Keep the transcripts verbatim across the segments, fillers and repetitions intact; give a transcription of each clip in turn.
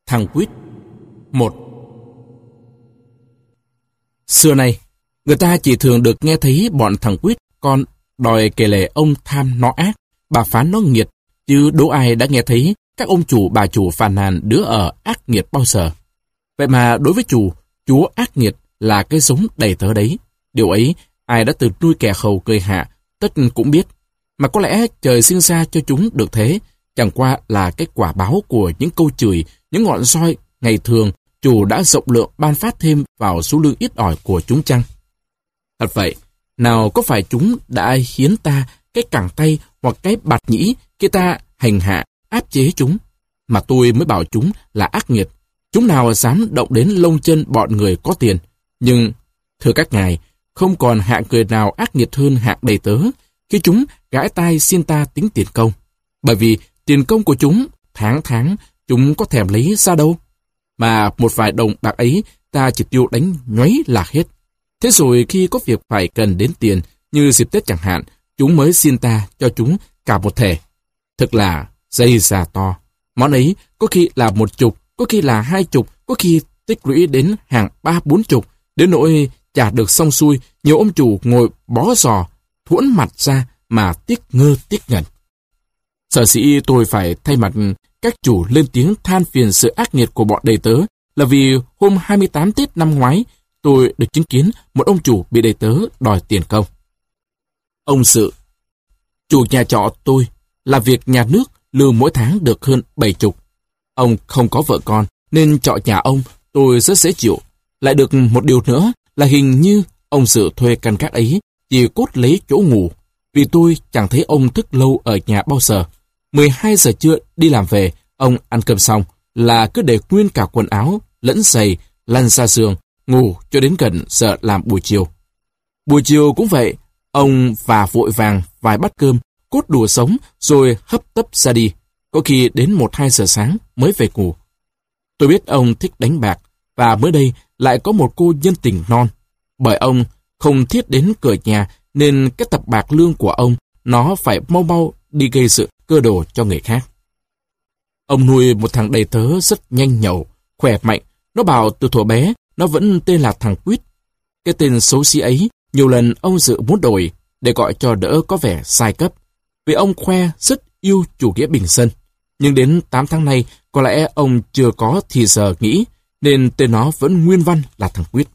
Thằng Quýt. Một. Xưa nay, người ta chỉ thường được nghe thấy bọn thằng Quýt con đòi kể lể ông tham nó ác, bà phán nó nghiệt, chứ đố ai đã nghe thấy các ông chủ bà chủ phàn nàn đứa ở ác nghiệt bao giờ. Vậy mà đối với chủ, chúa ác nghiệt là cái giống đầy tớ đấy. Điều ấy, ai đã từng nuôi kẻ hầu cười hạ, tất cũng biết. Mà có lẽ trời sinh ra cho chúng được thế, chẳng qua là cái quả báo của những câu chửi, những ngọn roi ngày thường chủ đã rộng lượng ban phát thêm vào số lương ít ỏi của chúng chăng? Thật vậy, nào có phải chúng đã hiến ta cái cẳng tay hoặc cái bạt nhĩ khi ta hành hạ, áp chế chúng? Mà tôi mới bảo chúng là ác nghiệt. Chúng nào dám động đến lông chân bọn người có tiền. Nhưng, thưa các ngài, không còn hạng người nào ác nghiệt hơn hạng đầy tớ khi chúng gãi tai xin ta tính tiền công. Bởi vì tiền công của chúng, tháng tháng, chúng có thèm lấy ra đâu. Mà một vài đồng bạc ấy ta chỉ tiêu đánh nhoáy lạc hết. Thế rồi khi có việc phải cần đến tiền, như dịp Tết chẳng hạn, chúng mới xin ta cho chúng cả một thể. Thực là dây già to. Món ấy có khi là một chục, có khi là hai chục, có khi tích lũy đến hàng ba bốn chục. Đến nỗi trả được xong xuôi, nhiều ông chủ ngồi bó giò, thuẫn mặt ra mà tiếc ngơ tiếc ngẩn. Sở dĩ tôi phải thay mặt các chủ lên tiếng than phiền sự ác nghiệt của bọn đầy tớ là vì hôm hai mươi tám Tết năm ngoái, tôi được chứng kiến một ông chủ bị đầy tớ đòi tiền công. Ông Sự, chủ nhà trọ tôi, làm việc nhà nước lương mỗi tháng được hơn bảy chục. Ông không có vợ con, nên trọ nhà ông tôi rất dễ chịu. Lại được một điều nữa là hình như ông Sự thuê căn gác ấy chỉ cốt lấy chỗ ngủ, vì tôi chẳng thấy ông thức lâu ở nhà bao giờ. mười hai giờ trưa đi làm về, ông ăn cơm xong là cứ để nguyên cả quần áo, lẫn giày, lăn ra giường, ngủ cho đến gần giờ làm buổi chiều. Buổi chiều cũng vậy, ông và vội vàng vài bát cơm, cốt đùa sống rồi hấp tấp ra đi, có khi đến một hai giờ sáng mới về ngủ. Tôi biết ông thích đánh bạc, và mới đây lại có một cô nhân tình non. Bởi ông không thiết đến cửa nhà, nên cái tập bạc lương của ông nó phải mau mau đi gây sự cơ đồ cho người khác. Ông nuôi một thằng đầy tớ rất nhanh nhẩu, khỏe mạnh. Nó bảo từ thuở bé nó vẫn tên là thằng Quýt. Cái tên xấu xí ấy nhiều lần ông Dự muốn đổi để gọi cho đỡ có vẻ sai cấp, vì ông khoe rất yêu chủ nghĩa bình dân. Nhưng đến tám tháng nay có lẽ ông chưa có thì giờ nghĩ, nên tên nó vẫn nguyên văn là thằng Quýt.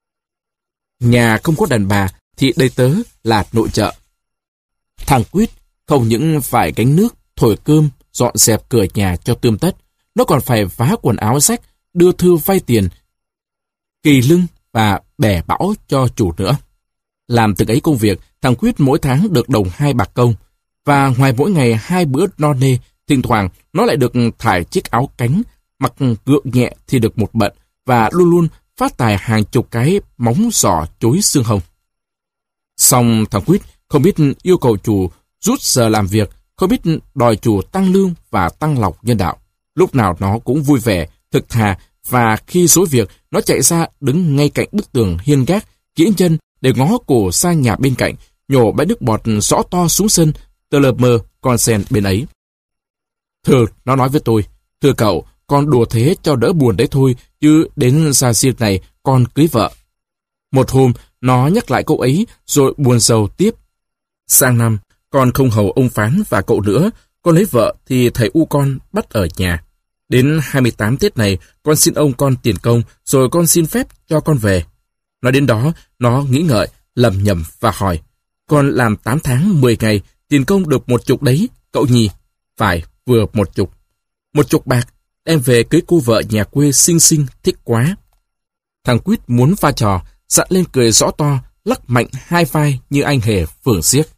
Nhà không có đàn bà thì đầy tớ là nội trợ. Thằng Quýt không những phải gánh nước, thổi cơm, dọn dẹp cửa nhà cho tươm tất, nó còn phải vá quần áo rách, đưa thư vay tiền, kỳ lưng và bẻ bão cho chủ nữa. Làm từng ấy công việc, thằng Quýt mỗi tháng được đồng hai bạc công, và ngoài mỗi ngày hai bữa no nê, thỉnh thoảng nó lại được thải chiếc áo cánh, mặc gượng nhẹ thì được một bận, và luôn luôn phát tài hàng chục cái móng giỏ chối xương hồng. Xong thằng Quýt không biết yêu cầu chủ rút giờ làm việc, không biết đòi chủ tăng lương và tăng lọc nhân đạo. Lúc nào nó cũng vui vẻ, thực thà, và khi rối việc, nó chạy ra đứng ngay cạnh bức tường hiên gác, kiễng chân để ngó cổ sang nhà bên cạnh, nhổ bãi nước bọt rõ to xuống sân, tờ lờ mờ con sen bên ấy. Thưa, nó nói với tôi, thưa cậu, con đùa thế cho đỡ buồn đấy thôi, chứ đến ra riêng này con cưới vợ. Một hôm, nó nhắc lại câu ấy, rồi buồn rầu tiếp. Sang năm, con không hầu ông Phán và cậu nữa, con lấy vợ thì thầy u con bắt ở nhà. Đến hai mươi tám Tết này, con xin ông con tiền công, rồi con xin phép cho con về. Nói đến đó, nó nghĩ ngợi, lầm nhầm và hỏi, con làm tám tháng mười ngày, tiền công được một chục đấy, cậu nhì. Phải, vừa một chục. Một chục bạc, đem về cưới cô vợ nhà quê xinh xinh, thích quá. Thằng Quýt muốn pha trò, dặn lên cười rõ to, lắc mạnh hai vai như anh hề phường xiếc.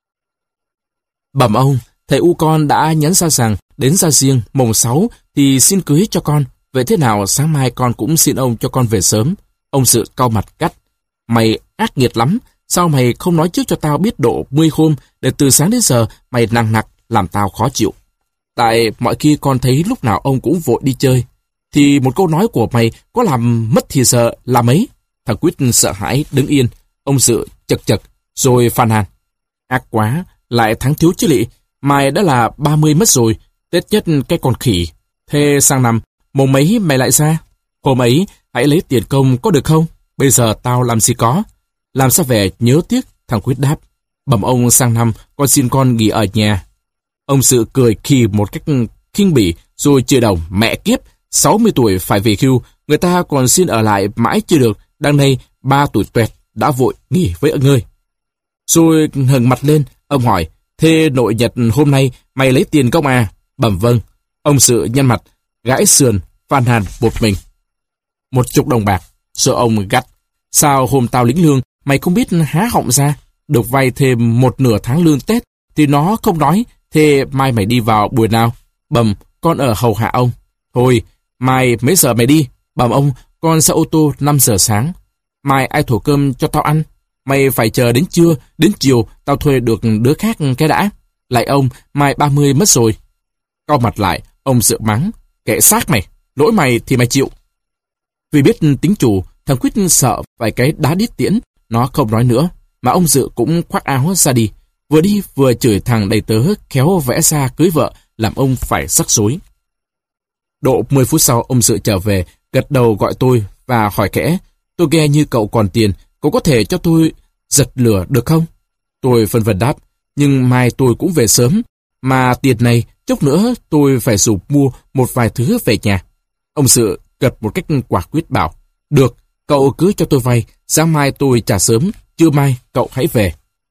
Bẩm ông, thầy u con đã nhắn ra rằng đến ra riêng mồng sáu thì xin cưới cho con. Vậy thế nào sáng mai con cũng xin ông cho con về sớm. Ông Sự cau mặt gắt. Mày ác nghiệt lắm, sao mày không nói trước cho tao biết độ mười hôm, để từ sáng đến giờ mày nằng nặc làm tao khó chịu. Tại mọi khi con thấy lúc nào ông cũng vội đi chơi, thì một câu nói của mày có làm mất thì giờ là mấy. Thằng Quýt sợ hãi đứng yên. Ông Sự chật chật rồi phàn nàn. Ác quá, lại tháng thiếu chứ lị. Mày đã là ba mươi mất rồi, Tết nhất cái con khỉ. Thế sang năm, Mùng mấy mày lại ra? Hôm ấy, hãy lấy tiền công có được không? Bây giờ tao làm gì có. Làm sao về nhớ tiếc, thằng Quyết đáp. Bẩm ông, sang năm con xin con nghỉ ở nhà. Ông Sự cười khì một cách khinh bỉ rồi chửi đồng, mẹ kiếp, sáu mươi tuổi phải về hưu, người ta còn xin ở lại mãi chưa được, đằng này ba tuổi tuẹt đã vội nghỉ với ngươi. Rồi ngẩng mặt lên, ông hỏi, thế nội nhật hôm nay mày lấy tiền công à? Bẩm vâng. Ông Sự nhăn mặt, gãi sườn, phàn nàn một mình. Một chục đồng bạc. Rồi ông gắt, sao hôm tao lĩnh lương mày không biết há họng ra, được vay thêm một nửa tháng lương Tết thì nó không nói, thế mai mày đi vào buổi nào? Bẩm, con ở hầu hạ ông. Thôi, mai mấy giờ mày đi? Bẩm ông, con xe ô tô năm giờ sáng. Mai ai thổ cơm cho tao ăn? Mày phải chờ đến trưa, đến chiều tao thuê được đứa khác cái đã. Lại ông, mai ba mươi mất rồi. Cau mặt lại, ông Sự mắng, kệ xác mày, lỗi mày thì mày chịu. Vì biết tính chủ, thằng Quyết sợ vài cái đá đít tiễn, nó không nói nữa, mà ông Dự cũng khoác áo ra đi. Vừa đi vừa chửi thằng đầy tớ khéo vẽ ra cưới vợ, làm ông phải rắc rối. Độ mười phút sau ông Dự trở về, gật đầu gọi tôi và hỏi kẽ, tôi nghe như cậu còn tiền, cậu có thể cho tôi giật lửa được không? Tôi phân vân đáp, nhưng mai tôi cũng về sớm, mà tiền này chốc nữa tôi phải dùng mua một vài thứ về nhà. Ông Dự gật một cách quả quyết bảo, được, cậu cứ cho tôi vay, sáng mai tôi trả sớm, trưa mai cậu hãy về.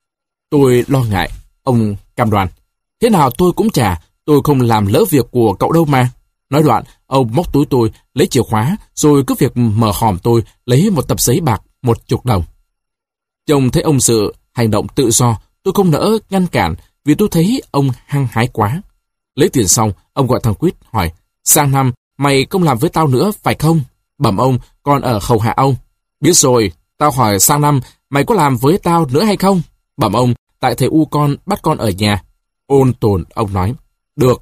Tôi lo ngại, ông cam đoan, thế nào tôi cũng trả, tôi không làm lỡ việc của cậu đâu mà. Nói đoạn, ông móc túi tôi, lấy chìa khóa, rồi cứ việc mở hòm tôi, lấy một tập giấy bạc, một chục đồng. Trông thấy ông Sự hành động tự do, tôi không nỡ ngăn cản, vì tôi thấy ông hăng hái quá. Lấy tiền xong, ông gọi thằng Quyết hỏi, sang năm mày không làm với tao nữa phải không? Bẩm ông, con ở hầu hạ ông. Biết rồi, tao hỏi sang năm mày có làm với tao nữa hay không? Bẩm ông, tại thầy U con bắt con ở nhà. Ôn tồn, ông nói. Được,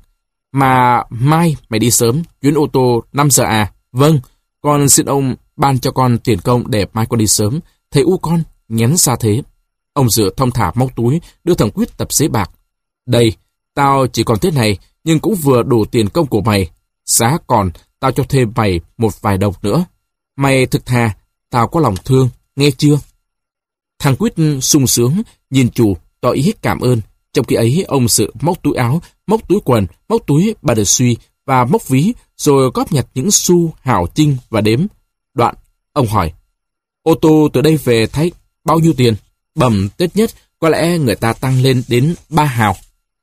mà mai mày đi sớm, chuyến ô tô năm giờ à? Vâng, con xin ông ban cho con tiền công để mai con đi sớm. Thầy U con nhắn ra thế. Ông Dự thong thả móc túi, đưa thằng Quyết tập giấy bạc. Đây, tao chỉ còn thế này, nhưng cũng vừa đủ tiền công của mày. Giá còn, tao cho thêm mày một vài đồng nữa. Mày thực thà, tao có lòng thương, nghe chưa? Thằng Quyết sung sướng, nhìn chủ, tỏ ý cảm ơn. Trong khi ấy, ông Sự móc túi áo, móc túi quần, móc túi bà đờ suy và móc ví, rồi góp nhặt những xu hào trinh và đếm. Đoạn, ông hỏi, ô tô từ đây về thấy bao nhiêu tiền? Bẩm, Tết nhất, có lẽ người ta tăng lên đến ba hào.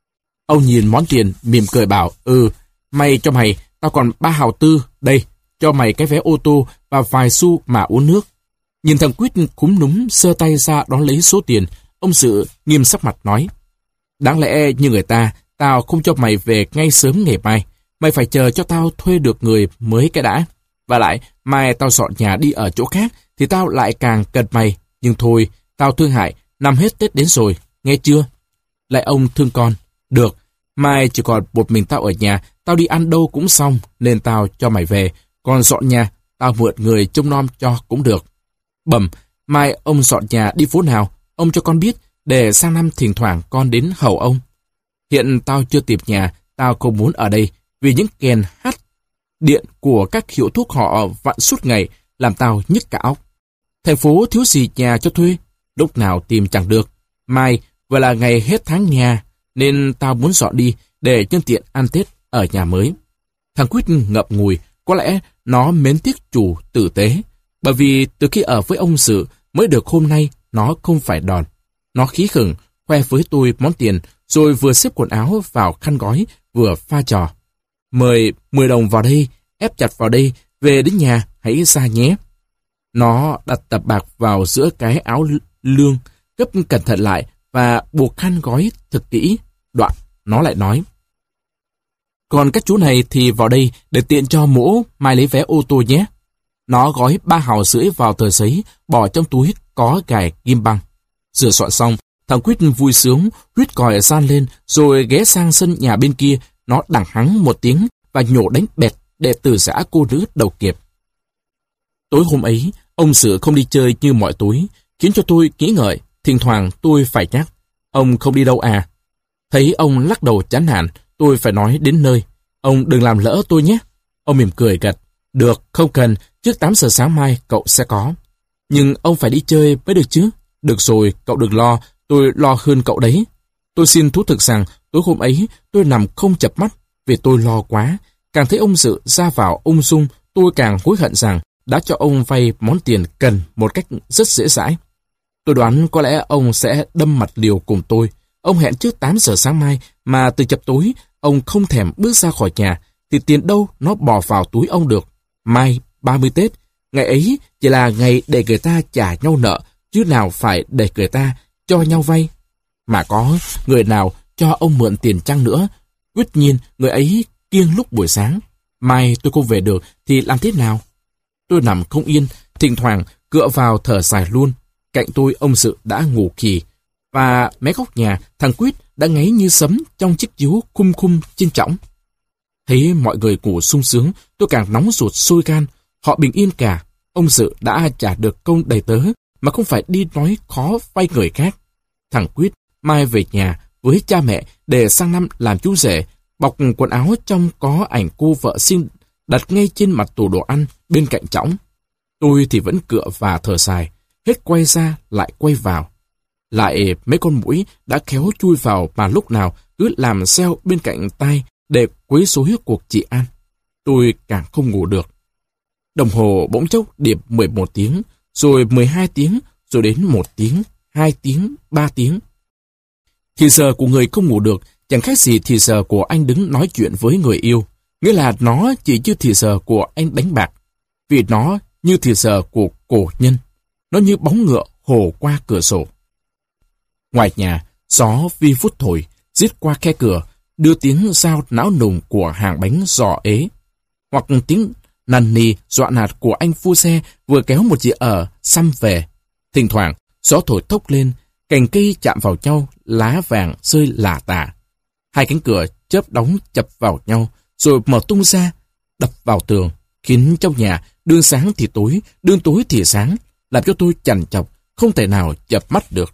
Ông nhìn món tiền, mỉm cười bảo, ừ, mày cho mày, tao còn ba hào tư, đây, cho mày cái vé ô tô và vài xu mà uống nước. Nhìn thằng Quyết cúm núm sơ tay ra đón lấy số tiền, ông Sự nghiêm sắc mặt nói, đáng lẽ như người ta, tao không cho mày về ngay sớm ngày mai, mày phải chờ cho tao thuê được người mới cái đã. Và lại, mai tao dọn nhà đi ở chỗ khác, thì tao lại càng cần mày, nhưng thôi, tao thương hại, năm hết Tết đến rồi, nghe chưa? Lại ông thương con, được, mai chỉ còn một mình tao ở nhà, tao đi ăn đâu cũng xong, nên tao cho mày về, còn dọn nhà, tao mượn người trông nom cho cũng được. Bẩm, mai ông dọn nhà đi phố nào, ông cho con biết, để sang năm thỉnh thoảng con đến hầu ông. Hiện tao chưa tìm nhà, tao không muốn ở đây, vì những kèn hát điện của các hiệu thuốc họ vặn suốt ngày, làm tao nhức cả óc. Thành phố thiếu gì nhà cho thuê, lúc nào tìm chẳng được. Mai vừa là ngày hết tháng nhà, nên tao muốn dọn đi để nhân tiện ăn Tết ở nhà mới. Thằng Quyết ngậm ngùi, có lẽ nó mến tiếc chủ tử tế, bởi vì từ khi ở với ông Sự mới được hôm nay nó không phải đòn. Nó khí khửng, khoe với tôi món tiền, rồi vừa xếp quần áo vào khăn gói, vừa pha trò. Mời mười đồng vào đây, ép chặt vào đây, về đến nhà hãy ra nhé. Nó đặt tập bạc vào giữa cái áo lương, gấp cẩn thận lại và buộc khăn gói thật kỹ. Đoạn, nó lại nói, còn các chú này thì vào đây để tiện cho mỗ mai lấy vé ô tô nhé. Nó gói ba hào rưỡi vào tờ giấy, bỏ trong túi có gài ghim băng. Sửa soạn xong, thằng Quyết vui sướng, huýt còi san lên, rồi ghé sang sân nhà bên kia, nó đằng hắng một tiếng và nhổ đánh bẹt để từ giã cô nữ đầu kiệp. Tối hôm ấy, ông Sự không đi chơi như mọi tối, khiến cho tôi nghĩ ngợi, thỉnh thoảng tôi phải nhắc, ông không đi đâu à? Thấy ông lắc đầu chán nản, tôi phải nói đến nơi, ông đừng làm lỡ tôi nhé. Ông mỉm cười gật. Được, không cần, trước tám giờ sáng mai cậu sẽ có. Nhưng ông phải đi chơi mới được chứ. Được rồi, cậu đừng lo, tôi lo hơn cậu đấy. Tôi xin thú thực rằng, tối hôm ấy tôi nằm không chợp mắt vì tôi lo quá. Càng thấy ông Dự ra vào ung dung, tôi càng hối hận rằng đã cho ông vay món tiền cần một cách rất dễ dãi. Tôi đoán có lẽ ông sẽ đâm mặt liều cùng tôi. Ông hẹn trước tám giờ sáng mai mà từ chập tối ông không thèm bước ra khỏi nhà thì tiền đâu nó bỏ vào túi ông được. Mai ba mươi Tết, ngày ấy chỉ là ngày để người ta trả nhau nợ chứ nào phải để người ta cho nhau vay. Mà có người nào cho ông mượn tiền chăng nữa, quyết nhiên người ấy kiêng lúc buổi sáng. Mai tôi không về được thì làm thế nào? Tôi nằm không yên, thỉnh thoảng cựa vào thở dài luôn. Cạnh tôi ông Dự đã ngủ khì, và mé góc nhà thằng Quyết đã ngáy như sấm trong chiếc chiếu khum khum trên chõng. Thấy mọi người ngủ sung sướng, tôi càng nóng ruột sôi gan. Họ bình yên cả. Ông Dự đã trả được công đầy tớ mà không phải đi nói khó vay người khác. Thằng Quyết mai về nhà với cha mẹ để sang năm làm chú rể, bọc quần áo trong có ảnh cô vợ xinh đặt ngay trên mặt tủ đồ ăn bên cạnh chõng. Tôi thì vẫn cựa và thở dài, hết quay ra lại quay vào. Lại mấy con muỗi đã khéo chui vào mà lúc nào cứ làm xeo bên cạnh tai để quấy rối cuộc chị An. Tôi càng không ngủ được. Đồng hồ bỗng chốc điểm mười một tiếng, rồi mười hai tiếng, rồi đến một tiếng, hai tiếng, ba tiếng. Thì giờ của người không ngủ được chẳng khác gì thì giờ của anh đứng nói chuyện với người yêu. Nghĩa là nó chỉ như thì giờ của anh đánh bạc. Vì nó như thì giờ của cổ nhân. Nó như bóng ngựa hồ qua cửa sổ. Ngoài nhà, gió vi phút thổi, giết qua khe cửa, đưa tiếng dao não nùng của hàng bánh giò ế. Hoặc tiếng nằn nì dọa nạt của anh phu xe vừa kéo một chị ở xăm về. Thỉnh thoảng, gió thổi thốc lên, cành cây chạm vào nhau, lá vàng rơi lả tả. Hai cánh cửa chớp đóng chập vào nhau, rồi mở tung ra, đập vào tường, khiến trong nhà đương sáng thì tối, đương tối thì sáng, làm cho tôi chằn chọc, không thể nào chợp mắt được.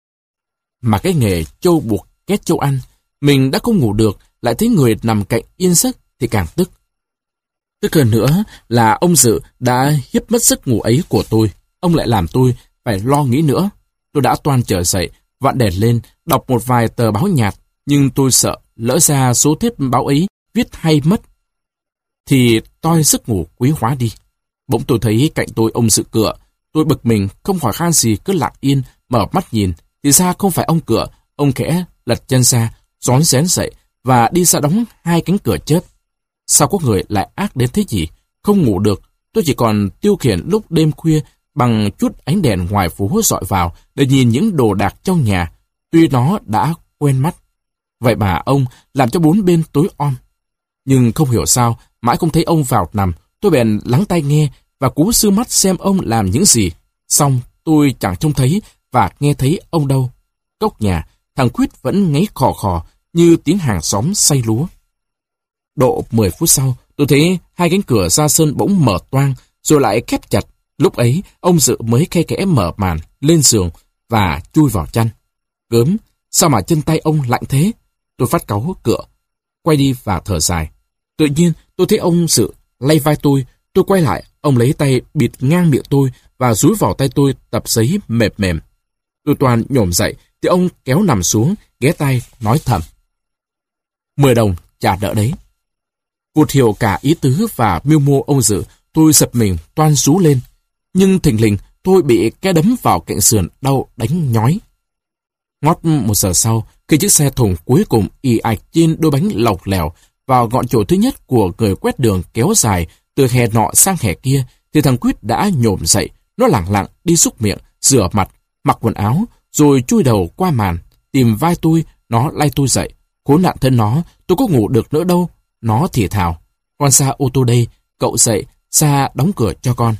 Mà cái nghề trâu buộc ghét trâu ăn, mình đã không ngủ được, lại thấy người nằm cạnh yên giấc thì càng tức. Tức hơn nữa là ông Dự đã hiếp mất giấc ngủ ấy của tôi. Ông lại làm tôi phải lo nghĩ nữa. Tôi đã toan trở dậy, vặn đèn lên, đọc một vài tờ báo nhạt, nhưng tôi sợ lỡ ra số thiếp báo ấy viết hay mất thì toi giấc ngủ quý hóa đi. Bỗng tôi thấy cạnh tôi ông Dự cựa. Tôi bực mình, không hỏi han gì, cứ lặng yên, mở mắt nhìn. Thì ra không phải ông cựa, ông khẽ lật chân ra, rón rén dậy và đi ra đóng hai cánh cửa chớp. Sao có người lại ác đến thế nhỉ? Không ngủ được, tôi chỉ còn tiêu khiển lúc đêm khuya bằng chút ánh đèn ngoài phố dọi vào để nhìn những đồ đạc trong nhà, tuy nó đã quen mắt. Vậy mà ông làm cho bốn bên tối om. Nhưng không hiểu sao, mãi không thấy ông vào nằm, tôi bèn lắng tai nghe và cú sư mắt xem ông làm những gì. Xong tôi chẳng trông thấy và nghe thấy ông đâu. Góc nhà, thằng Quyết vẫn ngáy khò khò như tiếng hàng xóm xay lúa. Độ mười phút sau, tôi thấy hai cánh cửa ra sân bỗng mở toang, rồi lại khép chặt. Lúc ấy, ông Dự mới khe khẽ mở màn, lên giường và chui vào chăn. Gớm, sao mà chân tay ông lạnh thế? Tôi phát cáu cựa, quay đi và thở dài. Tự nhiên, tôi thấy ông Dự lay vai tôi. Tôi quay lại, ông lấy tay bịt ngang miệng tôi và dúi vào tay tôi tập giấy mềm mềm. Tôi toàn nhổm dậy, thì ông kéo nằm xuống, ghé tay, nói thầm. Mười đồng, trả nợ đấy. Vụt hiểu cả ý tứ và mưu mô ông Dự, tôi giật mình toan rú lên. Nhưng thình lình, tôi bị cái đấm vào cạnh sườn đau đánh nhói. Ngót một giờ sau, khi chiếc xe thùng cuối cùng ì ạch trên đôi bánh lọc lèo vào ngọn chổi thứ nhất của người quét đường kéo dài từ hè nọ sang hè kia, thì thằng Quyết đã nhổm dậy. Nó lẳng lặng đi xúc miệng, rửa mặt, mặc quần áo, rồi chui đầu qua màn, tìm vai tôi. Nó lay tôi dậy. Khốn nạn thân nó, tôi có ngủ được nữa đâu. Nó thì thào, con ra ô tô đây, cậu dậy, ra đóng cửa cho con.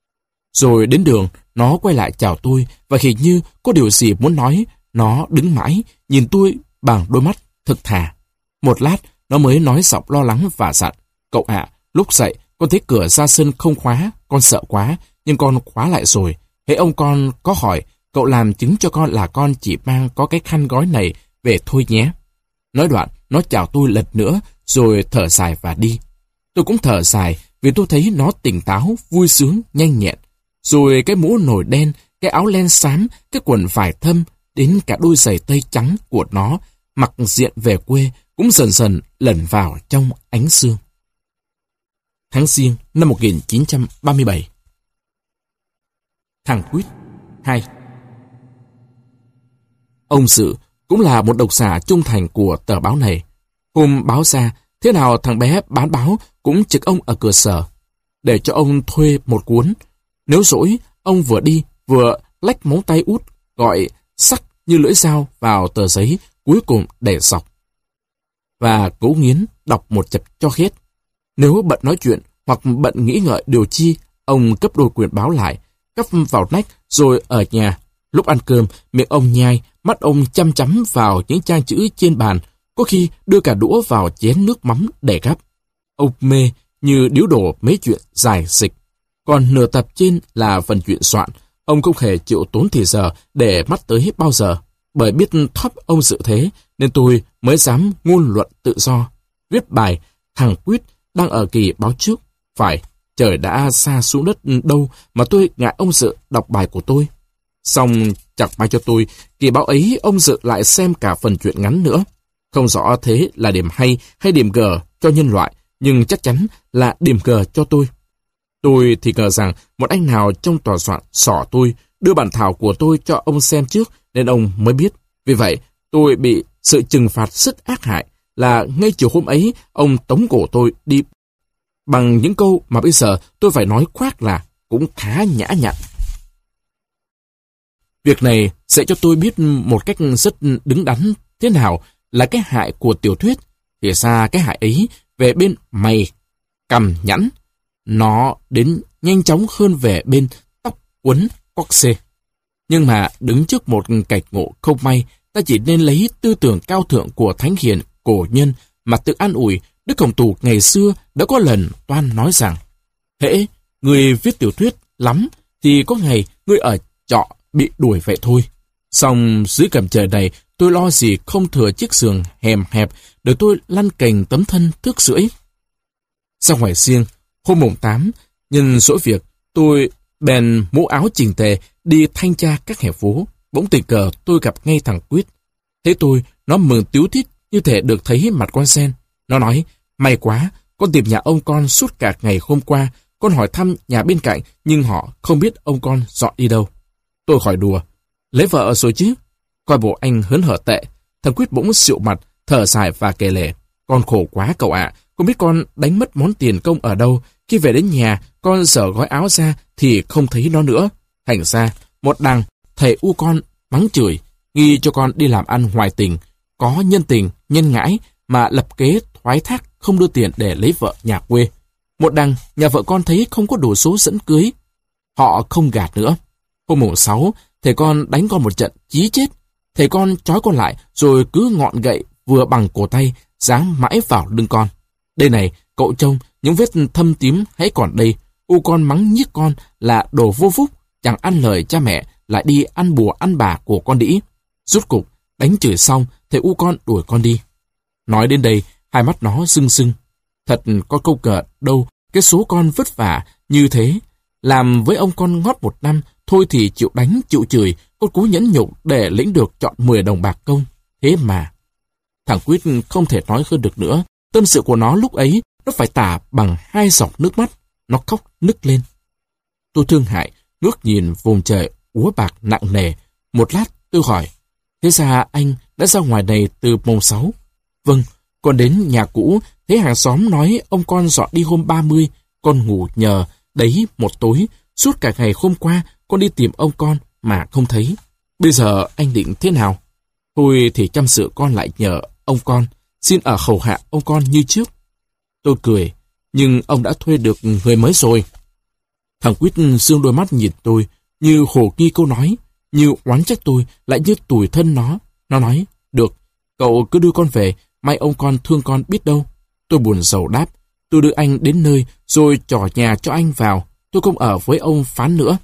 Rồi đến đường, nó quay lại chào tôi, và hình như có điều gì muốn nói. Nó đứng mãi, nhìn tôi bằng đôi mắt thực thà. Một lát, nó mới nói giọng lo lắng và dặn. Cậu ạ, lúc dậy, con thấy cửa ra sân không khóa, con sợ quá, nhưng con khóa lại rồi. Hễ ông con có hỏi, cậu làm chứng cho con là con chỉ mang có cái khăn gói này về thôi nhé. Nói đoạn, nó chào tôi lần nữa, rồi thở dài và đi. Tôi cũng thở dài vì tôi thấy nó tỉnh táo, vui sướng, nhanh nhẹn. Rồi cái mũ nổi đen, cái áo len xám, cái quần vải thâm, đến cả đôi giày tây trắng của nó, mặc diện về quê, cũng dần dần lẩn vào trong ánh sương. Tháng Giêng năm một nghìn chín trăm ba mươi bảy. Thằng Quýt hai. Ông Sự cũng là một độc giả trung thành của tờ báo này. Hôm báo ra, thế nào thằng bé bán báo cũng trực ông ở cửa sở, để cho ông thuê một cuốn. Nếu rỗi, ông vừa đi, vừa lách móng tay út, gọi sắc như lưỡi dao vào tờ giấy, cuối cùng để dọc. Và cố nghiến đọc một chập cho hết. Nếu bận nói chuyện hoặc bận nghĩ ngợi điều chi, ông cấp đôi quyển báo lại, cắp vào nách rồi ở nhà. Lúc ăn cơm, miệng ông nhai, mắt ông chăm chăm vào những trang chữ trên bàn, có khi đưa cả đũa vào chén nước mắm để gắp. Ông mê như điếu đổ mấy chuyện dài dịch. Còn nửa tập trên là phần chuyện soạn, ông không hề chịu tốn thì giờ để mắt tới bao giờ. Bởi biết thóp ông Sự thế, nên tôi mới dám ngôn luận tự do. Viết bài, thằng Quýt đang ở kỳ báo trước. Phải, trời đã xa xuống đất đâu mà tôi ngại ông Sự đọc bài của tôi. Xong chẳng may cho tôi, kỳ báo ấy ông Sự lại xem cả phần chuyện ngắn nữa. Không rõ thế là điểm hay hay điểm gờ cho nhân loại, nhưng chắc chắn là điểm gờ cho tôi. Tôi thì ngờ rằng một anh nào trong tòa soạn xỏ tôi, đưa bản thảo của tôi cho ông xem trước, nên ông mới biết. Vì vậy, tôi bị sự trừng phạt rất ác hại là ngay chiều hôm ấy, ông tống cổ tôi đi bằng những câu mà bây giờ tôi phải nói khoác là cũng khá nhã nhặn. Việc này sẽ cho tôi biết một cách rất đứng đắn thế nào là cái hại của tiểu thuyết. Thì ra cái hại ấy về bên mày cằm nhẵn, nó đến nhanh chóng hơn về bên tóc quấn cóc xê. Nhưng mà đứng trước một cảnh ngộ không may, ta chỉ nên lấy tư tưởng cao thượng của thánh hiền cổ nhân mà tự an ủi. Đức Khổng Tử ngày xưa đã có lần toan nói rằng: hễ người viết tiểu thuyết lắm thì có ngày người ở trọ bị đuổi vậy thôi. Song dưới gầm trời này, tôi lo gì không thừa chiếc giường hèm hẹp để tôi lăn cành tấm thân thước rưỡi. Ra ngoài riêng, hôm mùng tám, nhân dỗi việc, tôi bèn mũ áo chỉnh tề đi thanh tra các hẻm phố. Bỗng tình cờ tôi gặp ngay thằng Quýt. Thế tôi, nó mừng tíu tít như thể được thấy mặt con sen. Nó nói: may quá, con tìm nhà ông con suốt cả ngày hôm qua. Con hỏi thăm nhà bên cạnh, nhưng họ không biết ông con dọn đi đâu. Tôi hỏi đùa: lấy vợ rồi chứ? Coi bộ anh hớn hở tệ. Thằng Quýt bỗng xịu mặt, thở dài và kể lể: con khổ quá cậu ạ, không biết con đánh mất món tiền công ở đâu. Khi về đến nhà, con dở gói áo ra thì không thấy nó nữa. Thành ra, một đằng, thầy u con mắng chửi, nghi cho con đi làm ăn hoài tình, có nhân tình, nhân ngãi mà lập kế thoái thác không đưa tiền để lấy vợ nhà quê. Một đằng, nhà vợ con thấy không có đủ số dẫn cưới, họ không gạt nữa. Hôm mùng sáu, thầy con đánh con một trận chí chết. Thầy con trói con lại rồi cứ ngọn gậy vừa bằng cổ tay giáng mãi vào lưng con. Đây này, cậu trông, những vết thâm tím hãy còn đây. U con mắng nhiếc con là đồ vô phúc, chẳng ăn lời cha mẹ, lại đi ăn bùa ăn bà của con đĩ. Rút cục, đánh chửi xong, thầy u con đuổi con đi. Nói đến đây, hai mắt nó rưng rưng. Thật có câu cờ đâu, cái số con vất vả như thế. Làm với ông con ngót một năm, thôi thì chịu đánh, chịu chửi, con cú nhẫn nhục để lĩnh được chọn mười đồng bạc công. Thế mà, thằng Quýt không thể nói hơn được nữa. Tâm sự của nó lúc ấy, nó phải tả bằng hai giọt nước mắt. Nó khóc nức lên. Tôi thương hại, ngước nhìn vùng trời úa bạc nặng nề. Một lát tôi hỏi: thế ra anh đã ra ngoài này từ mùng sáu? Vâng, con đến nhà cũ, thấy hàng xóm nói ông con dọn đi hôm ba mươi. Con ngủ nhờ đấy một tối. Suốt cả ngày hôm qua, con đi tìm ông con mà không thấy. Bây giờ anh định thế nào? Tôi thì chăm sự con lại nhờ ông con, xin ở hầu hạ ông con như trước. Tôi cười: nhưng ông đã thuê được người mới rồi. Thằng Quýt dương đôi mắt nhìn tôi, như hồ nghi câu nói, như oán trách tôi, lại như tủi thân nó. Nó nói: được, cậu cứ đưa con về, may ông con thương con biết đâu. Tôi buồn rầu đáp: tôi đưa anh đến nơi, rồi trỏ nhà cho anh vào, tôi không ở với ông Phán nữa.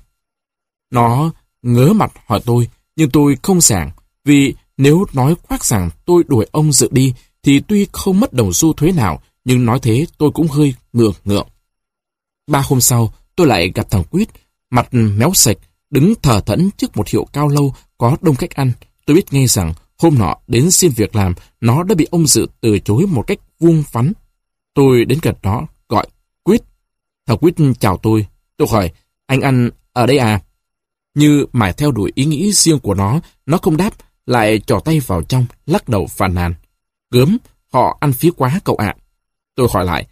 Nó ngớ mặt hỏi tôi, nhưng tôi không sảng, vì nếu nói khoác rằng tôi đuổi ông Dự đi, thì tuy không mất đồng xu thuế nào, nhưng nói thế tôi cũng hơi ngượng ngượng. Ba hôm sau, tôi lại gặp thằng Quýt, mặt méo sạch, đứng thờ thẫn trước một hiệu cao lâu có đông khách ăn. Tôi biết ngay rằng hôm nọ đến xin việc làm, nó đã bị ông Dự từ chối một cách vuông vắn. Tôi đến gần nó, gọi, Quýt. Thằng Quýt chào tôi. Tôi hỏi, anh ăn ở đây à? Như mải theo đuổi ý nghĩ riêng của nó, nó không đáp, lại trỏ tay vào trong, lắc đầu phàn nàn. Gớm, họ ăn phí quá cậu ạ. Tôi hỏi lại,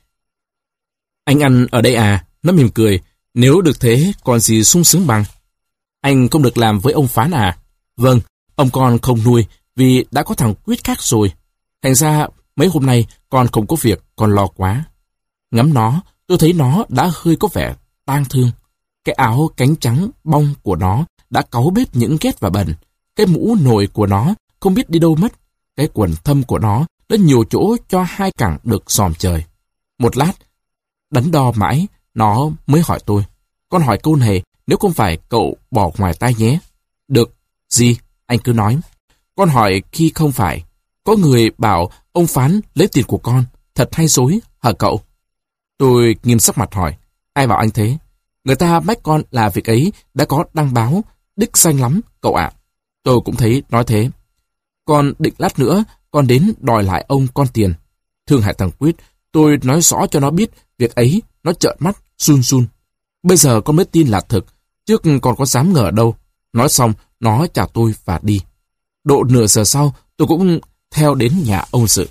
anh ăn ở đây à? Nó mỉm cười, nếu được thế còn gì sung sướng bằng. Anh không được làm với ông Phán à? Vâng, ông con không nuôi vì đã có thằng Quýt khác rồi. Thành ra mấy hôm nay con không có việc, con lo quá. Ngắm nó, tôi thấy nó đã hơi có vẻ tang thương. Cái áo cánh trắng bong của nó đã cáu bết những ghét và bẩn. Cái mũ nồi của nó không biết đi đâu mất. Cái quần thâm của nó đã nhiều chỗ cho hai cẳng được xòm trời. Một lát, đắn đo mãi, nó mới hỏi tôi. Con hỏi câu này nếu không phải cậu bỏ ngoài tai nhé. Được, gì? Anh cứ nói. Con hỏi khi không phải. Có người bảo ông Phán lấy tiền của con. Thật hay dối, hả cậu? Tôi nghiêm sắc mặt hỏi. Ai bảo anh thế? Người ta mách con là việc ấy đã có đăng báo, đích danh lắm, cậu ạ. Tôi cũng thấy nói thế. Con định lát nữa, con đến đòi lại ông con tiền. Thương hại thằng Quýt, tôi nói rõ cho nó biết việc ấy, nó trợn mắt, run run. Bây giờ con mới tin là thực, trước còn có dám ngờ đâu. Nói xong, nó chào tôi và đi. Độ nửa giờ sau, tôi cũng theo đến nhà ông Dự.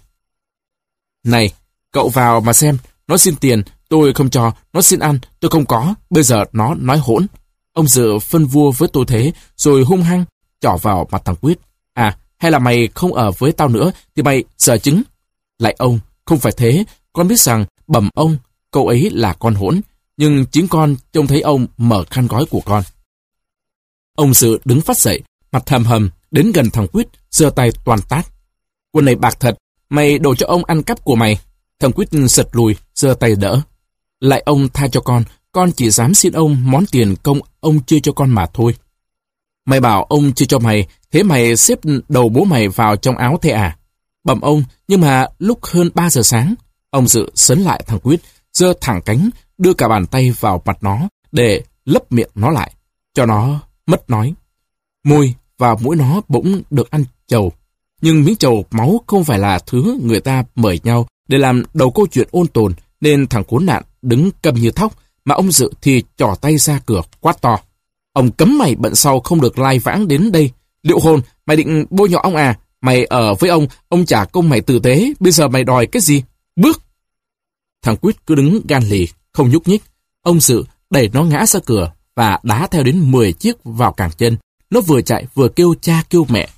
Này, cậu vào mà xem, nó xin tiền, tôi không cho, nó xin ăn, tôi không có, bây giờ nó nói hỗn. Ông Dự phân vua với tôi thế, rồi hung hăng, trỏ vào mặt thằng Quýt. À, hay là mày không ở với tao nữa, thì mày sợ chứng. Lại ông, không phải thế, con biết rằng, bẩm ông, cậu ấy là con hỗn, nhưng chính con trông thấy ông mở khăn gói của con. Ông Dự đứng phát dậy, mặt hầm hầm, đến gần thằng Quýt, giơ tay toàn tát. Quân này bạc thật, mày đổ cho ông ăn cắp của mày. Thằng Quýt giật lùi, giơ tay đỡ. Lại ông tha cho con, con chỉ dám xin ông món tiền công ông chia cho con mà thôi. Mày bảo ông chia cho mày, thế mày xếp đầu bố mày vào trong áo thế à? Bẩm ông, nhưng mà lúc hơn ba giờ sáng, ông Dự sấn lại thằng Quýt, giơ thẳng cánh, đưa cả bàn tay vào mặt nó để lấp miệng nó lại, cho nó mất nói. Môi và mũi nó bỗng được ăn trầu, nhưng miếng trầu máu không phải là thứ người ta mời nhau để làm đầu câu chuyện ôn tồn, nên thằng khốn nạn đứng câm như thóc, mà ông Dự thì trỏ tay ra cửa quát to. Ông cấm mày bận sau không được lai vãng đến đây. Liệu hồn, mày định bôi nhọ ông à? Mày ở với ông, ông trả công mày tử tế, bây giờ mày đòi cái gì? Bước! Thằng Quýt cứ đứng gan lì, không nhúc nhích. Ông Dự đẩy nó ngã ra cửa và đá theo đến mười chiếc vào cẳng chân. Nó vừa chạy vừa kêu cha kêu mẹ.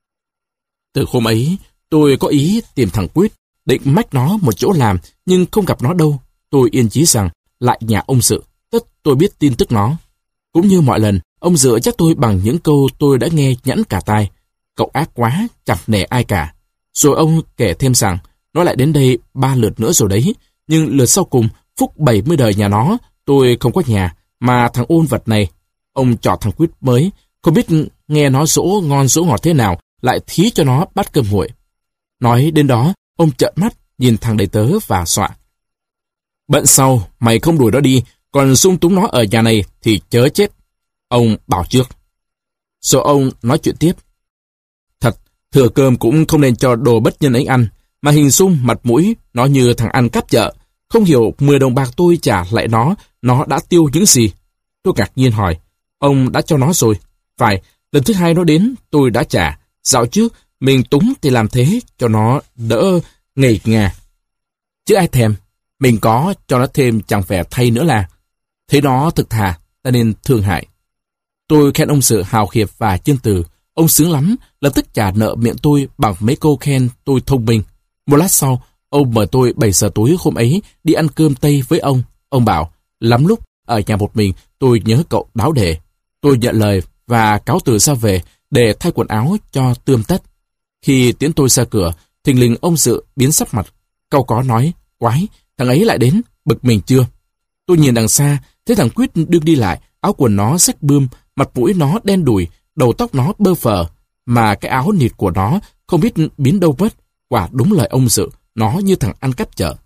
Từ hôm ấy, tôi có ý tìm thằng Quýt, định mách nó một chỗ làm, nhưng không gặp nó đâu. Tôi yên chí rằng, lại nhà ông Dự, tất tôi biết tin tức nó. Cũng như mọi lần, ông Dự chắc tôi bằng những câu tôi đã nghe nhẵn cả tai. Cậu ác quá, chẳng nể ai cả. Rồi ông kể thêm rằng, nó lại đến đây ba lượt nữa rồi đấy. Nhưng lượt sau cùng, phúc bảy mươi đời nhà nó, tôi không có nhà, mà thằng ôn vật này, ông chọn thằng Quýt mới, không biết nghe nó dỗ ngon dỗ ngọt thế nào, lại thí cho nó bát cơm nguội. Nói đến đó, ông trợn mắt, nhìn thằng đầy tớ và xọa. Bận sau, mày không đuổi nó đi, còn sung túng nó ở nhà này thì chớ chết. Ông bảo trước. Rồi ông nói chuyện tiếp. Thật, thừa cơm cũng không nên cho đồ bất nhân ấy ăn, mà hình dung mặt mũi nó như thằng ăn cắp chợ. Không hiểu mười đồng bạc tôi trả lại nó, nó đã tiêu những gì. Tôi ngạc nhiên hỏi, ông đã cho nó rồi. Phải, lần thứ hai nó đến, tôi đã trả. Dạo trước, mình túng thì làm thế cho nó đỡ ngây ngà. Chứ ai thèm, mình có cho nó thêm chẳng vẻ thay nữa là. Thấy nó thực thà, ta nên thương hại. Tôi khen ông Dự hào hiệp và chân từ. Ông sướng lắm, lập tức trả nợ miệng tôi bằng mấy câu khen tôi thông minh. Một lát sau, ông mời tôi bảy giờ tối hôm ấy đi ăn cơm Tây với ông. Ông bảo, lắm lúc ở nhà một mình tôi nhớ cậu đáo để. Tôi nhận lời và cáo từ ra về để thay quần áo cho tươm tất. Khi tiễn tôi ra cửa, thình lình ông Dự biến sắc mặt. Cau có nói, quái, thằng ấy lại đến, bực mình chưa? Tôi nhìn đằng xa, thấy thằng Quýt đương đi lại, áo quần nó xách bươm, mặt mũi nó đen đùi, đầu tóc nó bơ phờ, mà cái áo nịt của nó không biết biến đâu mất. Quả đúng lời ông Dự, nó như thằng ăn cắp chợ.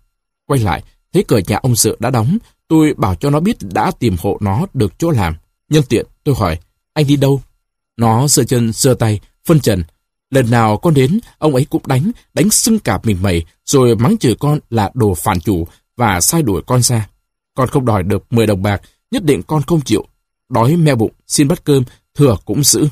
Quay lại, thấy cửa nhà ông Sự đã đóng, tôi bảo cho nó biết đã tìm hộ nó được chỗ làm. Nhân tiện, tôi hỏi, anh đi đâu? Nó giơ chân, giơ tay, phân trần. Lần nào con đến, ông ấy cũng đánh, đánh sưng cả mình mẩy, rồi mắng chửi con là đồ phản chủ và sai đuổi con ra. Con không đòi được mười đồng bạc, nhất định con không chịu. Đói meo bụng, xin bát cơm, thừa cũng giữ.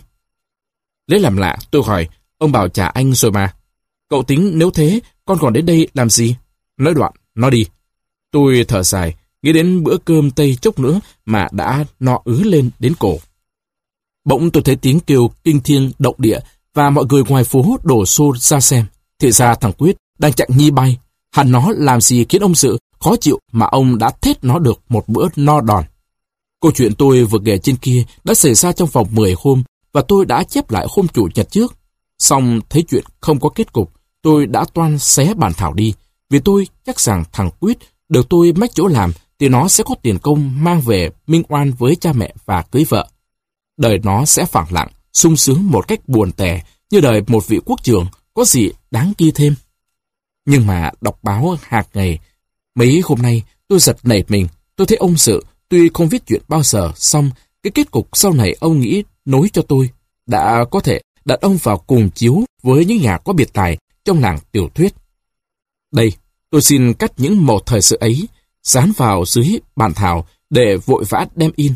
Lấy làm lạ, tôi hỏi, ông bảo trả anh rồi mà. Cậu tính nếu thế, con còn đến đây làm gì? Nói đoạn, nó đi. Tôi thở dài, nghĩ đến bữa cơm tây chốc nữa mà đã no ứ lên đến cổ. Bỗng tôi thấy tiếng kêu kinh thiên động địa và mọi người ngoài phố đổ xô ra xem. Thì ra thằng Quyết đang chạy Nhi bay. Hẳn nó làm gì khiến ông Sự khó chịu mà ông đã thết nó được một bữa no đòn. Câu chuyện tôi vừa kể trên kia đã xảy ra trong vòng mười hôm và tôi đã chép lại hôm chủ nhật trước. Xong thấy chuyện không có kết cục, tôi đã toan xé bản thảo đi, vì tôi chắc rằng thằng Quyết được tôi mách chỗ làm thì nó sẽ có tiền công mang về minh oan với cha mẹ và cưới vợ. Đời nó sẽ phẳng lặng, sung sướng một cách buồn tẻ như đời một vị quốc trưởng, có gì đáng ghi thêm. Nhưng mà đọc báo hàng ngày, mấy hôm nay tôi giật nảy mình, tôi thấy ông Sự tuy không viết chuyện bao giờ, xong cái kết cục sau này ông nghĩ nối cho tôi đã có thể đặt ông vào cùng chiếu với những nhà có biệt tài trong làng tiểu thuyết. Đây, tôi xin cắt những một thời sự ấy, dán vào dưới bản thảo để vội vã đem in.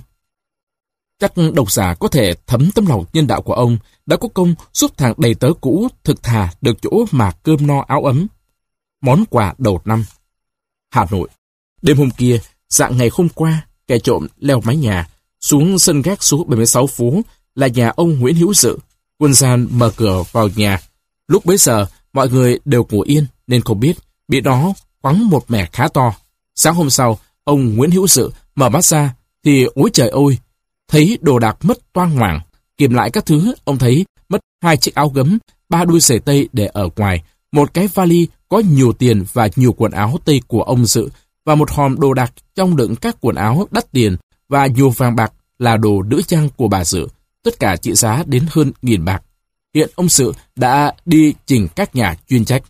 Chắc độc giả có thể thấm tấm lòng nhân đạo của ông đã có công giúp thằng đầy tớ cũ thực thà được chỗ mà cơm no áo ấm. Món quà đầu năm. Hà Nội. Đêm hôm kia, dạng ngày hôm qua, kẻ trộm leo mái nhà xuống sân gác số bảy mươi sáu phố là nhà ông Nguyễn Hữu Sự. Quân gian mở cửa vào nhà. Lúc bấy giờ, mọi người đều ngủ yên nên không biết, bị nó quắng một mẻ khá to. Sáng hôm sau, ông Nguyễn Hữu Sự mở mắt ra thì ôi trời ơi, thấy đồ đạc mất toang ngoảng. Kiểm lại các thứ, ông thấy mất hai chiếc áo gấm, ba đôi giày tây để ở ngoài, một cái vali có nhiều tiền và nhiều quần áo tây của ông Sự, và một hòm đồ đạc trong đựng các quần áo đắt tiền và nhiều vàng bạc là đồ nữ trang của bà Sự, tất cả trị giá đến hơn nghìn bạc. Hiện ông Sự đã đi trình các nhà chuyên trách.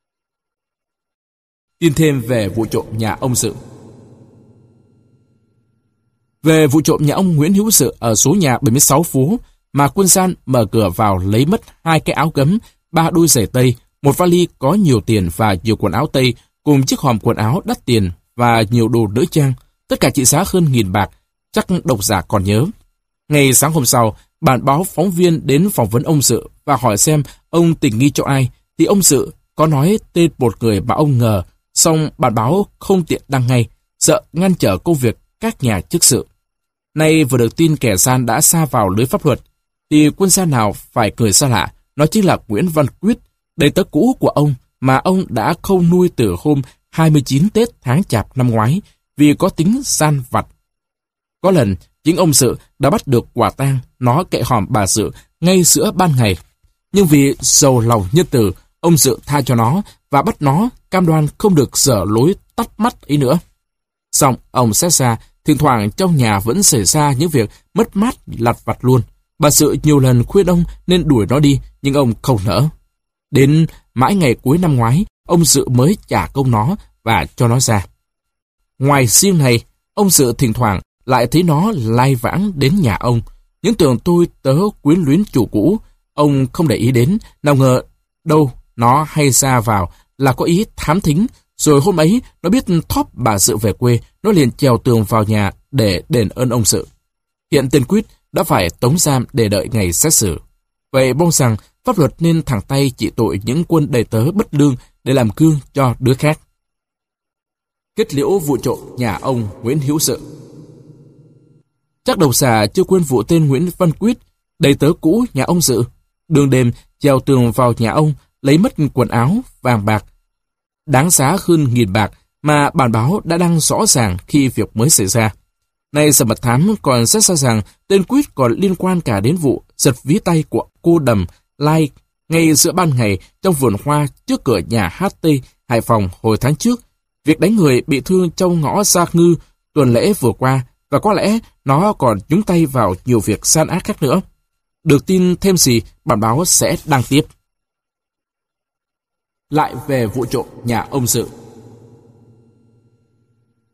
Tin thêm về vụ trộm nhà ông Sự. Về vụ trộm nhà ông Nguyễn Hữu Sự ở số nhà bảy mươi sáu phố mà quân gian mở cửa vào lấy mất hai cái áo gấm, ba đôi giày tây, một vali có nhiều tiền và nhiều quần áo tây, cùng chiếc hòm quần áo đắt tiền và nhiều đồ nữ trang, tất cả trị giá hơn nghìn bạc, chắc độc giả còn nhớ. Ngày sáng hôm sau, bản báo phóng viên đến phỏng vấn ông Sự và hỏi xem ông tình nghi cho ai, thì ông Sự có nói tên một người mà ông ngờ, song bản báo không tiện đăng ngay, sợ ngăn trở công việc các nhà chức sự. Nay vừa được tin kẻ gian đã sa vào lưới pháp luật, thì quân gian nào phải cười xa lạ, nó chính là Nguyễn Văn Quyết, đầy tớ cũ của ông mà ông đã không nuôi từ hôm hai mươi chín Tết tháng Chạp năm ngoái vì có tính gian vặt. Có lần, chính ông Sự đã bắt được quả tang nó cậy hòm bà Sự ngay giữa ban ngày. Nhưng vì giàu lòng nhân từ, ông Sự tha cho nó và bắt nó cam đoan không được dở lối tắt mắt ấy nữa. Xong, ông xét ra, thỉnh thoảng trong nhà vẫn xảy ra những việc mất mát lặt vặt luôn. Bà Sự nhiều lần khuyên ông nên đuổi nó đi, nhưng ông không nỡ. Đến mãi ngày cuối năm ngoái, ông Sự mới trả công nó và cho nó ra. Ngoài riêng này, ông Sự thỉnh thoảng lại thấy nó lai vãng đến nhà ông. Những tưởng tôi tớ quyến luyến chủ cũ, ông không để ý đến, nào ngờ đâu nó hay ra vào là có ý thám thính. Rồi hôm ấy, nó biết thóp bà Sự về quê, nó liền trèo tường vào nhà để đền ơn ông Sự. Hiện tên Quyết đã phải tống giam để đợi ngày xét xử. Vậy mong rằng pháp luật nên thẳng tay trị tội những quân đầy tớ bất lương để làm gương cho đứa khác. Kết liễu vụ trộm nhà ông Nguyễn Hữu Sự. Chắc độc giả chưa quên vụ tên Nguyễn Văn Quyết, đầy tớ cũ nhà ông Sự, đường đêm trèo tường vào nhà ông, lấy mất quần áo, vàng bạc, đáng giá hơn nghìn bạc mà bản báo đã đăng rõ ràng khi việc mới xảy ra. Nay Sở Mật Thám còn xét ra rằng tên Quyết còn liên quan cả đến vụ giật ví tay của cô Đầm Lai ngay giữa ban ngày trong vườn hoa trước cửa nhà hát tê Hải Phòng hồi tháng trước, việc đánh người bị thương trong ngõ Gia Ngư tuần lễ vừa qua, và có lẽ nó còn nhúng tay vào nhiều việc gian ác khác nữa. Được tin thêm gì, bản báo sẽ đăng tiếp. Lại về vụ trộm nhà ông Sự.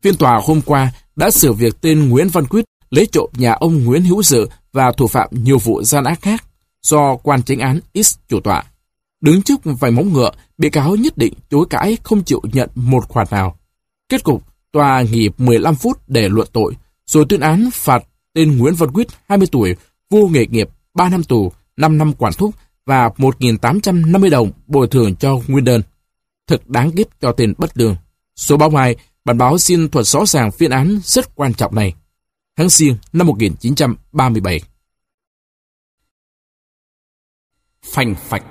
Phiên tòa hôm qua đã xử việc tên Nguyễn Văn Quyết lấy trộm nhà ông Nguyễn Hữu Dự và thủ phạm nhiều vụ gian ác khác do quan chánh án X chủ tọa. Đứng trước vài móng ngựa, bị cáo nhất định chối cãi không chịu nhận một khoản nào. Kết cục, tòa nghỉ mười lăm phút để luận tội, rồi tuyên án phạt tên Nguyễn Văn Quyết hai mươi tuổi, vô nghề nghiệp ba năm tù, năm năm quản thúc và một nghìn tám trăm năm mươi đồng bồi thường cho nguyên đơn. Thật đáng ghét cho tên bất lương. Số báo Mai, bản báo xin thuật rõ ràng phiên án rất quan trọng này. Tháng Giêng năm một nghìn chín trăm ba mươi bảy. Phanh phạch.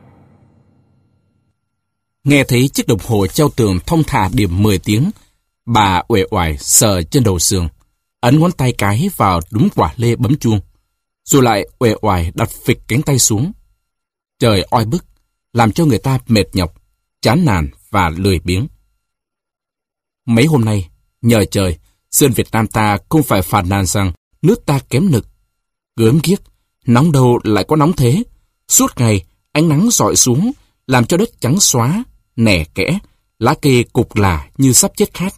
Nghe thấy chiếc đồng hồ treo tường thong thả điểm mười tiếng, bà uể oải sờ trên đầu giường, ấn ngón tay cái vào đúng quả lê bấm chuông, rồi lại uể oải đặt phịch cánh tay xuống. Trời oi bức, làm cho người ta mệt nhọc, chán nản và lười biếng. Mấy hôm nay, nhờ trời, dân Việt Nam ta không phải phàn nàn rằng nước ta kém nực. Gớm ghiếc, nóng đâu lại có nóng thế. Suốt ngày, ánh nắng rọi xuống, làm cho đất trắng xóa, nẻ kẽ, lá cây cục lả như sắp chết khát.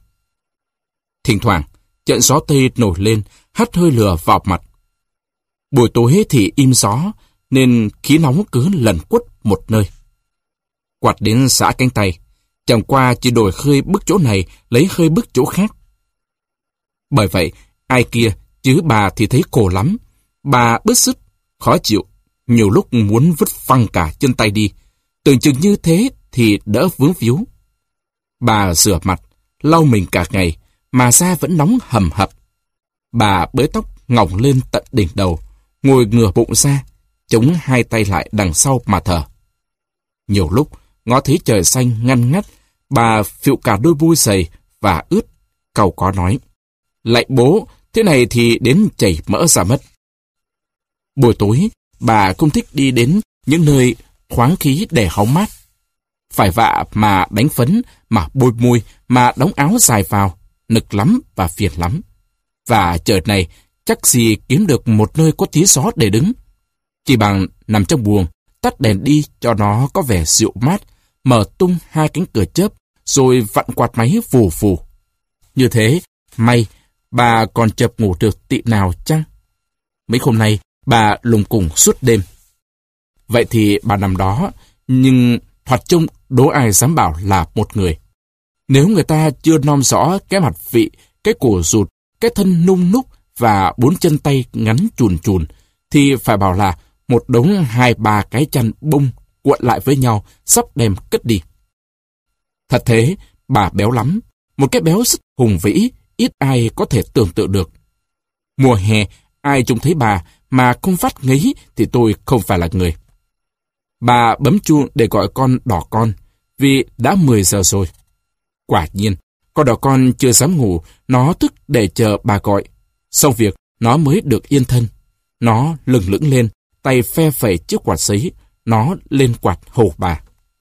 Thỉnh thoảng, trận gió Tây nổi lên, hắt hơi lửa vào mặt. Buổi tối thì im gió, nên khí nóng cứ lẩn quất một nơi. Quạt đến xả cánh tay, chẳng qua chỉ đổi khơi bức chỗ này lấy khơi bức chỗ khác. Bởi vậy, ai kia, chứ bà thì thấy khổ lắm. Bà bứt rứt, khó chịu, nhiều lúc muốn vứt phăng cả chân tay đi. Tưởng chừng như thế thì đỡ vướng víu. Bà rửa mặt, lau mình cả ngày, mà da vẫn nóng hầm hập. Bà bới tóc ngỏng lên tận đỉnh đầu, ngồi ngửa bụng ra, chống hai tay lại đằng sau mà thở. Nhiều lúc, ngó thấy trời xanh ngăn ngắt, bà phịu cả đôi bôi giày và ướt, cau có nói: "Lạy bố, thế này thì đến chảy mỡ ra mất." Buổi tối, bà không thích đi đến những nơi thoáng khí để hóng mát. Phải vạ mà đánh phấn, mà bôi môi, mà đóng áo dài vào, nực lắm và phiền lắm. Và trời này, chắc gì kiếm được một nơi có tí gió để đứng. Chỉ bằng nằm trong buồng, tắt đèn đi cho nó có vẻ dịu mát, mở tung hai cánh cửa chớp, rồi vặn quạt máy phù phù. Như thế, may, bà còn chợp ngủ được tị nào chăng? Mấy hôm nay, bà lùng cùng suốt đêm. Vậy thì bà nằm đó, nhưng thoạt trông đố ai dám bảo là một người. Nếu người ta chưa nom rõ cái mặt vị, cái cổ rụt, cái thân nung núc và bốn chân tay ngắn chùn chùn, thì phải bảo là một đống hai ba cái chăn bông cuộn lại với nhau, sắp đem cất đi. Thật thế, bà béo lắm, một cái béo rất hùng vĩ, ít ai có thể tưởng tượng được. Mùa hè, ai trông thấy bà mà không phát ngấy thì tôi không phải là người. Bà bấm chuông để gọi con đỏ con, vì đã mười giờ rồi. Quả nhiên, con đỏ con chưa dám ngủ, nó thức để chờ bà gọi. Xong việc, nó mới được yên thân. Nó lừng lững lên, tay phe phẩy chiếc quạt sấy, nó lên quạt hầu bà.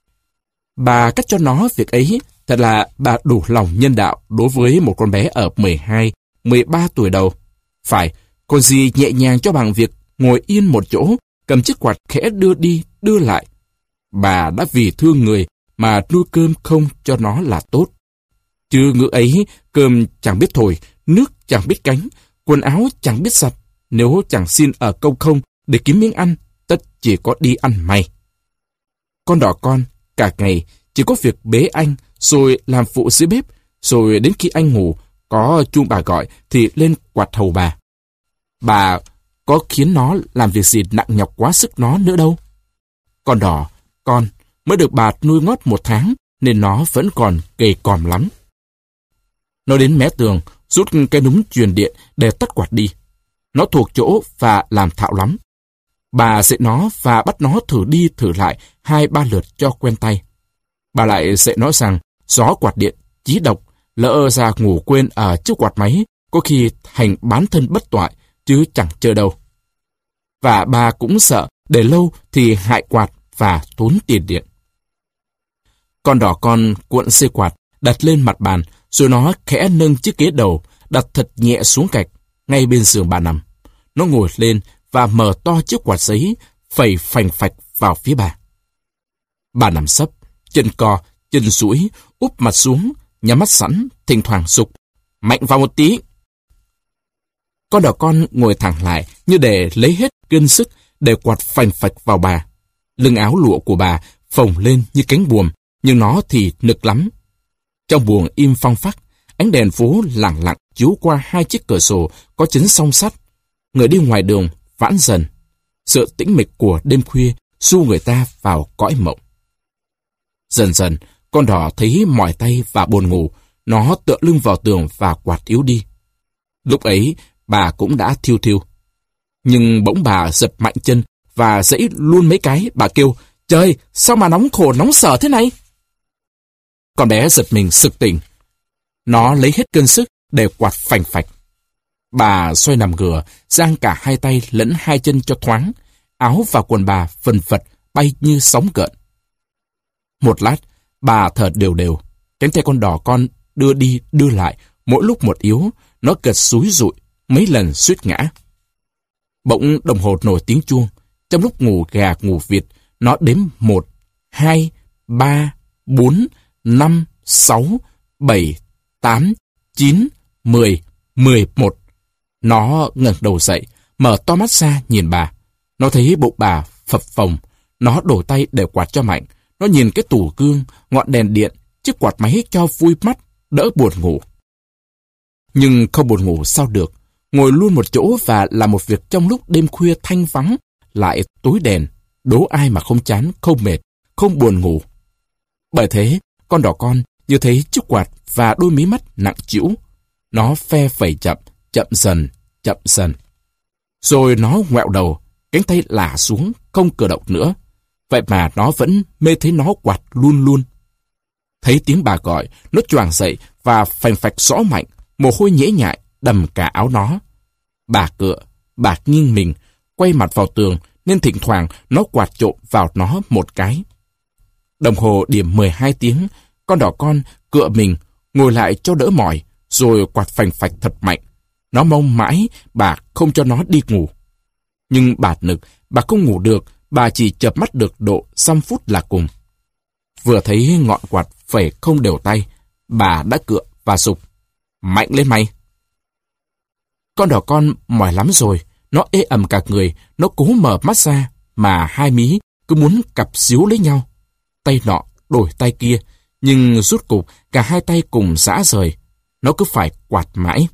Bà cắt cho nó việc ấy, thật là bà đủ lòng nhân đạo đối với một con bé ở mười hai, mười ba tuổi đầu. Phải, còn gì nhẹ nhàng cho bằng việc ngồi yên một chỗ, cầm chiếc quạt khẽ đưa đi, đưa lại. Bà đã vì thương người mà nuôi cơm không cho nó là tốt. Chứ ngữ ấy, cơm chẳng biết thổi, nước chẳng biết cánh, quần áo chẳng biết giặt. Nếu chẳng xin ở công không để kiếm miếng ăn, tất chỉ có đi ăn may. Con đỏ con, cả ngày chỉ có việc bế anh, rồi làm phụ dưới bếp, rồi đến khi anh ngủ, có chuông bà gọi thì lên quạt hầu bà. Bà có khiến nó làm việc gì nặng nhọc quá sức nó nữa đâu. Con đỏ, con mới được bà nuôi ngót một tháng, nên nó vẫn còn gầy còm lắm. Nó đến mé tường, rút cái núm truyền điện để tắt quạt đi. Nó thuộc chỗ và làm thạo lắm. Bà dạy nó và bắt nó thử đi thử lại hai ba lượt cho quen tay. Bà lại dạy nó rằng gió quạt điện chí độc, lỡ ra ngủ quên ở chiếc quạt máy, có khi thành bán thân bất toại, chứ chẳng chơi đâu. Và bà cũng sợ để lâu thì hại quạt và tốn tiền điện. Con đỏ con cuộn dây quạt, đặt lên mặt bàn, rồi nó khẽ nâng chiếc ghế đầu, đặt thật nhẹ xuống gạch, ngay bên giường bà nằm. Nó ngồi lên và mở to chiếc quạt giấy, phẩy phành phạch vào phía bà. Bà nằm sấp, chân co, chân duỗi, úp mặt xuống, nhắm mắt sẵn, thỉnh thoảng sục. Mạnh vào một tí. Con đỏ con ngồi thẳng lại như để lấy hết cơn sức để quạt phành phạch vào bà. Lưng áo lụa của bà phồng lên như cánh buồm, nhưng nó thì nực lắm. Trong buồng im phăng phắc, ánh đèn phố lẳng lặng chiếu qua hai chiếc cửa sổ có chấn song sắt. Người đi ngoài đường vãn dần. Sự tĩnh mịch của đêm khuya xu người ta vào cõi mộng. Dần dần, con đỏ thấy mỏi tay và buồn ngủ. Nó tựa lưng vào tường và quạt yếu đi. Lúc ấy, bà cũng đã thiêu thiêu. Nhưng bỗng bà giật mạnh chân và giãy luôn mấy cái. Bà kêu, trời, sao mà nóng khổ nóng sở thế này? Con bé giật mình sực tỉnh. Nó lấy hết cơn sức để quạt phành phạch. Bà xoay nằm ngửa, giang cả hai tay lẫn hai chân cho thoáng. Áo và quần bà vần vật bay như sóng gợn. Một lát, bà thở đều đều. Cánh tay con đỏ con đưa đi đưa lại, mỗi lúc một yếu. Nó gật xúi rụi, mấy lần suýt ngã. Bỗng đồng hồ nổi tiếng chuông. Trong lúc ngủ gà ngủ vịt, nó đếm một, hai, ba, bốn, năm, sáu, bảy, tám, chín, mười, mười một. Nó ngẩng đầu dậy, mở to mắt ra nhìn bà. Nó thấy bụng bà phập phồng. Nó đổ tay để quạt cho mạnh. Nó nhìn cái tủ gương, ngọn đèn điện, chiếc quạt máy cho vui mắt, đỡ buồn ngủ. Nhưng không buồn ngủ sao được. Ngồi luôn một chỗ và làm một việc trong lúc đêm khuya thanh vắng, lại tối đèn, đố ai mà không chán, không mệt, không buồn ngủ. Bởi thế, con đỏ con như thấy chiếc quạt và đôi mí mắt nặng trĩu. Nó phe phẩy chậm, chậm dần, chậm dần. Rồi nó ngoẹo đầu, cánh tay lả xuống, không cử động nữa. Vậy mà nó vẫn mê thấy nó quạt luôn luôn. Thấy tiếng bà gọi, nó choàng dậy và phành phạch rõ mạnh, mồ hôi nhễ nhại đầm cả áo nó. Bà cựa, bà nghiêng mình, quay mặt vào tường, nên thỉnh thoảng nó quạt trộm vào nó một cái. Đồng hồ điểm mười hai tiếng, con đỏ con cựa mình, ngồi lại cho đỡ mỏi, rồi quạt phành phạch thật mạnh. Nó mong mãi bà không cho nó đi ngủ. Nhưng bà nực, bà không ngủ được, bà chỉ chợp mắt được độ dăm phút là cùng. Vừa thấy ngọn quạt phẩy không đều tay, bà đã cựa và giục, mạnh lên mày. Con đỏ con mỏi lắm rồi, nó ê ẩm cả người, nó cố mở mắt ra, mà hai mí cứ muốn cặp xíu lấy nhau. Tay nọ đổi tay kia, nhưng rút cục cả hai tay cùng rã rời, nó cứ phải quạt mãi.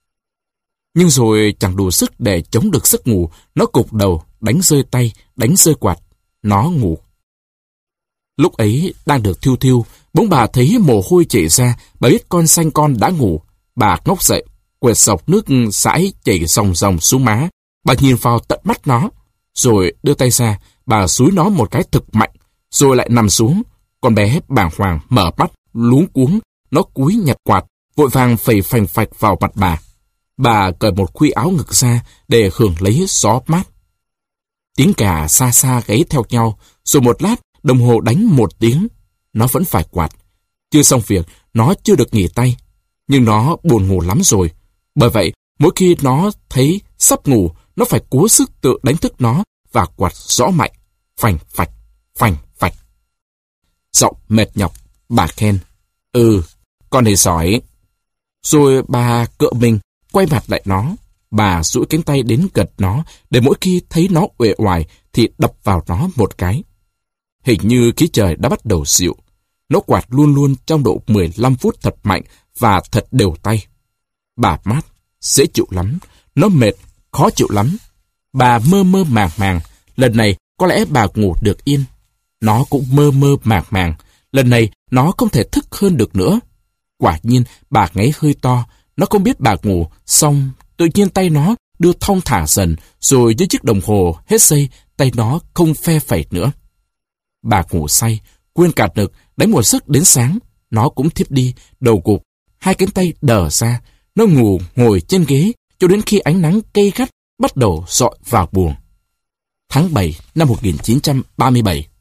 Nhưng rồi chẳng đủ sức để chống được giấc ngủ, nó cụp đầu, đánh rơi tay, đánh rơi quạt, nó ngủ. Lúc ấy đang được thiêu thiêu, bỗng bà thấy mồ hôi chảy ra, bà biết con xanh con đã ngủ. Bà ngóc dậy, quẹt dọc nước sãi chảy ròng ròng xuống má. Bà nhìn vào tận mắt nó, rồi đưa tay ra, bà xúi nó một cái thực mạnh, rồi lại nằm xuống. Con bé bàng hoàng mở mắt, luống cuống, nó cúi nhặt quạt, vội vàng phẩy phành phạch vào mặt bà. Bà cởi một khuy áo ngực ra để hưởng lấy gió mát. Tiếng gà xa xa gáy theo nhau, rồi một lát đồng hồ đánh một tiếng. Nó vẫn phải quạt. Chưa xong việc, nó chưa được nghỉ tay. Nhưng nó buồn ngủ lắm rồi. Bởi vậy, mỗi khi nó thấy sắp ngủ, nó phải cố sức tự đánh thức nó và quạt rõ mạnh, phành phạch, phành phạch. Giọng mệt nhọc, bà khen, ừ, con này giỏi. Rồi bà cựa mình, quay mặt lại nó. Bà duỗi cánh tay đến gật nó, để mỗi khi thấy nó uể oải thì đập vào nó một cái. Hình như khí trời đã bắt đầu dịu. Nó quạt luôn luôn trong độ mười lăm phút thật mạnh và thật đều tay. Bà mát, dễ chịu lắm. Nó mệt, khó chịu lắm. Bà mơ mơ màng màng. Lần này có lẽ bà ngủ được yên. Nó cũng mơ mơ màng màng. Lần này nó không thể thức hơn được nữa. Quả nhiên bà ngáy hơi to. Nó không biết bà ngủ, xong tự nhiên tay nó đưa thong thả dần, rồi với chiếc đồng hồ hết giây, tay nó không phe phẩy nữa. Bà ngủ say, quên cả nực, đánh một giấc đến sáng. Nó cũng thiếp đi, đầu gục, hai cánh tay đờ ra. Nó ngủ ngồi trên ghế cho đến khi ánh nắng gay gắt bắt đầu rọi vào buồng. Tháng bảy năm một nghìn chín trăm ba mươi bảy.